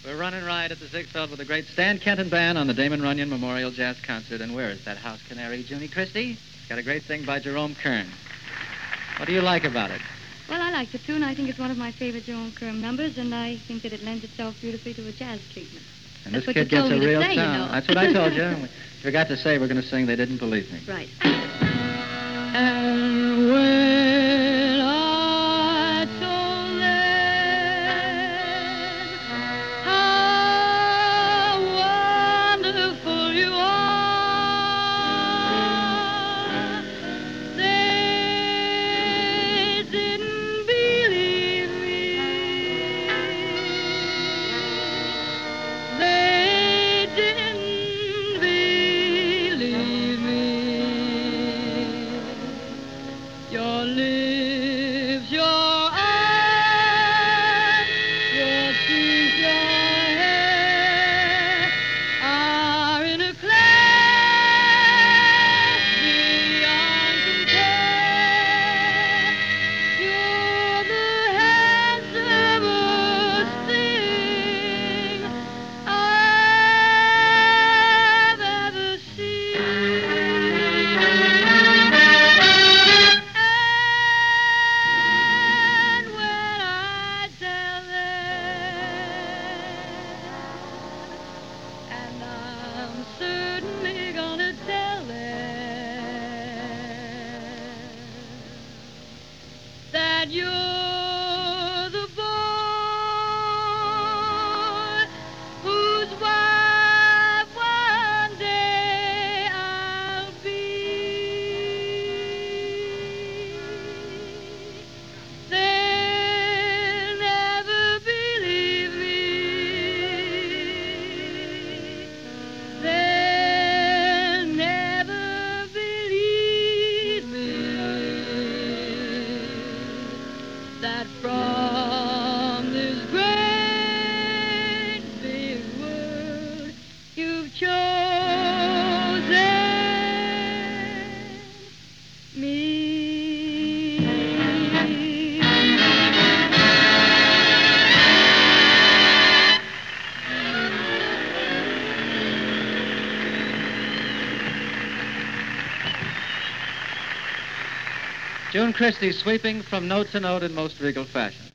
We're running riot at the Ziegfeld with the great Stan Kenton Band on the Damon Runyon Memorial Jazz Concert. And where is that house canary, Junie Christie? It's got a great thing by Jerome Kern. What do you like about it? Well, I like the tune. I think it's one of my favorite Jerome Kern numbers, and I think that it lends itself beautifully to a jazz treatment. And That's this what kid you gets told a me to real say, sound. you know. That's what I told you. We forgot to say we're going to sing They Didn't Believe Me. Right. And when I told them how wonderful you are, they didn't believe me. They didn't believe me. Your lips, your eyes, your teeth, your hair are in a class beyond compare. You're the handsomest thing I've ever seen. And when I tell them, and I'm certainly gonna tell them that you're the boy whose wife one day I'll be. They'll never believe me. They'll never believe me. That from this great big world you've chosen me. June Christie sweeping from note to note in most regal fashion.